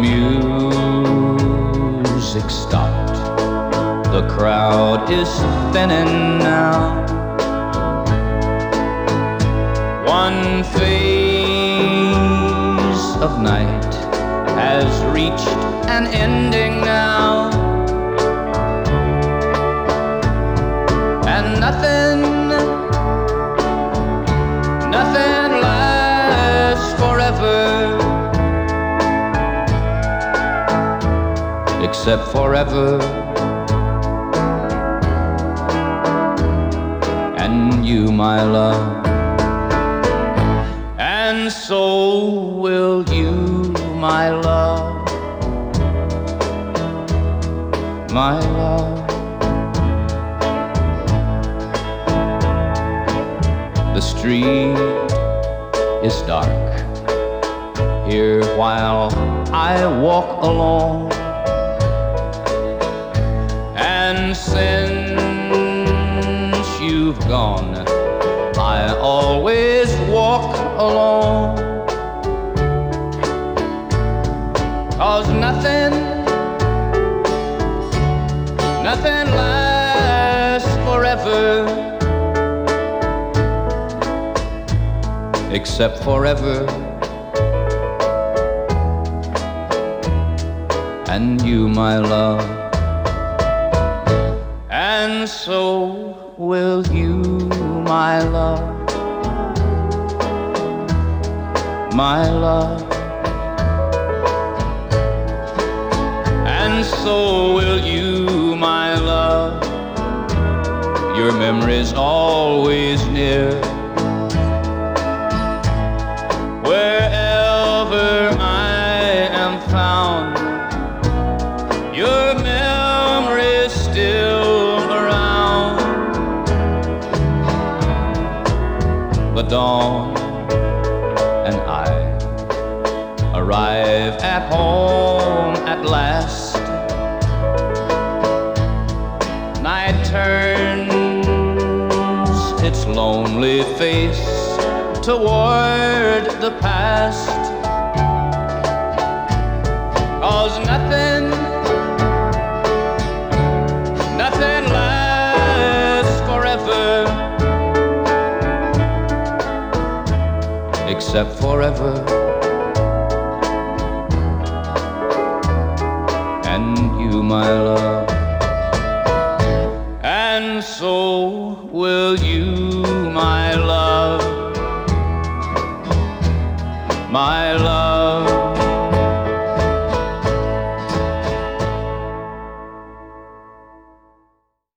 music stopped. The crowd is thinning now. One phase of night has reached an ending now, and nothing lasts forever, except forever. And you, my love, and so will you, my love, my love. The street is dark here while I walk alone, and since you've gone, I always walk alone. 'Cause nothing lasts forever, except forever. And you, my love, and so will you, my love, my love. And so will you, my love. Your memory's always near. Wherever I am found, your memory's still around. The dawn and I arrive at home at last. Night turns its lonely face toward the past. 'Cause nothing lasts forever, except forever. And you, my love, and so will you, my love, my love.